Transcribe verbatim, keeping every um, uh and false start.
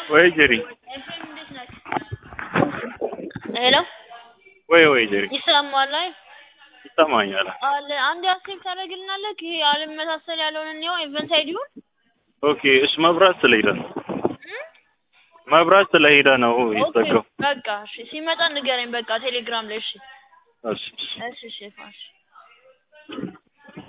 ወይ ጀሪ ኤፍሬም እንዴት ነህ? ሄሎ ወይ ወይ ጀሪ ይሰማል ላይ ይሰማኛል። አለ አንድ አክቲቭ ታደርግልናለህ? ይሄ አለመሳሰል ያለውን ነው ኢቨንት አይዲውን። ኦኬ እሺ መብራት ስለሄደ ነው መብራት ስለሄደ ነው ይዘጋው። በቃ እሺ ሲመጣ ንገረኝ በቃ ቴሌግራም ላይ እሺ እሺ እሺ እሺ እሺ